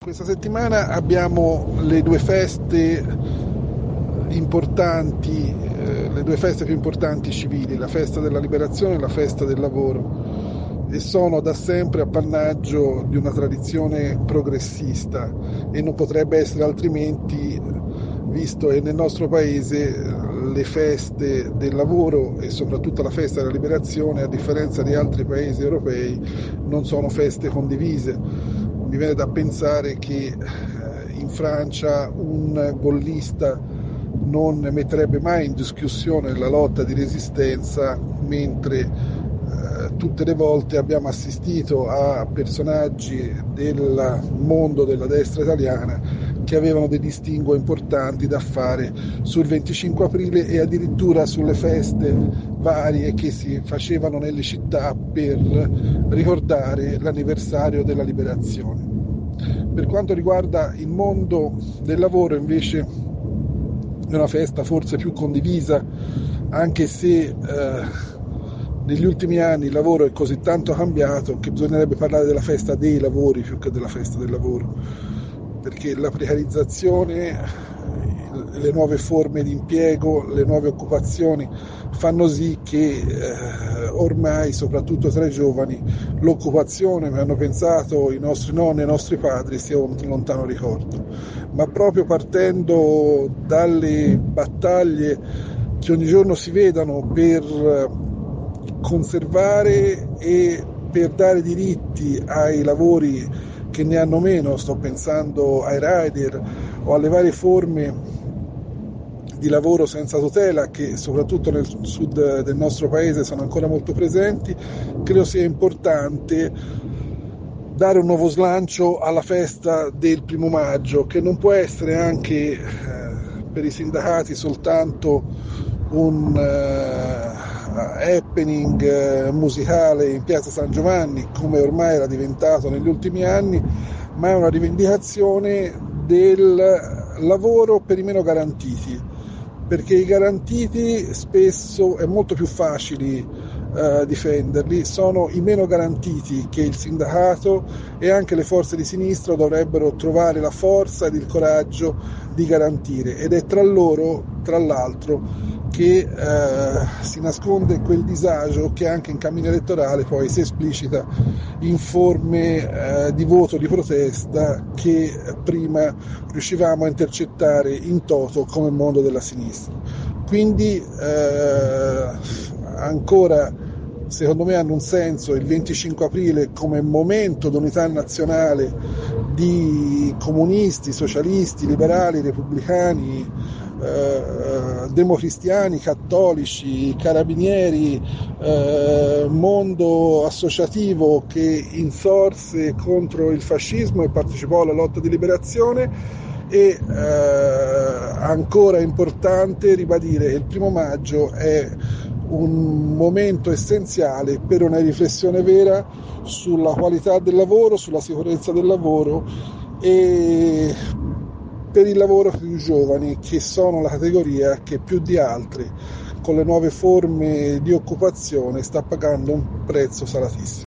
Questa settimana abbiamo le due feste importanti, le due feste più importanti civili, la festa della liberazione e la festa del lavoro, e sono da sempre appannaggio di una tradizione progressista e non potrebbe essere altrimenti, visto che nel nostro paese le feste del lavoro e soprattutto la festa della liberazione, a differenza di altri paesi europei, non sono feste condivise. Mi viene da pensare che in Francia un gollista non metterebbe mai in discussione la lotta di resistenza, mentre tutte le volte abbiamo assistito a personaggi del mondo della destra italiana che avevano dei distinguo importanti da fare sul 25 aprile e addirittura sulle feste varie che si facevano nelle città per ricordare l'anniversario della liberazione. Per quanto riguarda il mondo del lavoro, invece, è una festa forse più condivisa, anche se negli ultimi anni il lavoro è così tanto cambiato che bisognerebbe parlare della festa dei lavori più che della festa del lavoro, perché la precarizzazione, le nuove forme di impiego, le nuove occupazioni fanno sì che ormai, soprattutto tra i giovani, l'occupazione, come hanno pensato i nostri nonni e i nostri padri, sia un lontano ricordo. Ma proprio partendo dalle battaglie che ogni giorno si vedono per conservare e per dare diritti ai lavori che ne hanno meno, sto pensando ai rider o alle varie forme di lavoro senza tutela che soprattutto nel sud del nostro paese sono ancora molto presenti, credo sia importante dare un nuovo slancio alla festa del 1° maggio, che non può essere anche per i sindacati soltanto un happening musicale in piazza San Giovanni, come ormai era diventato negli ultimi anni, ma è una rivendicazione del lavoro per i meno garantiti, perché i garantiti spesso è molto più facile difenderli, sono i meno garantiti che il sindacato e anche le forze di sinistra dovrebbero trovare la forza ed il coraggio di garantire, ed è tra loro, tra l'altro, che si nasconde quel disagio che anche in cammino elettorale poi si esplicita in forme di voto di protesta che prima riuscivamo a intercettare in toto come mondo della sinistra. Quindi ancora secondo me hanno un senso il 25 aprile come momento d'unità nazionale di comunisti, socialisti, liberali, repubblicani, democristiani, cattolici, carabinieri, mondo associativo che insorse contro il fascismo e partecipò alla lotta di liberazione. E ancora è importante ribadire che il 1° maggio è un momento essenziale per una riflessione vera sulla qualità del lavoro, sulla sicurezza del lavoro e per il lavoro più giovani, che sono la categoria che più di altre con le nuove forme di occupazione sta pagando un prezzo salatissimo.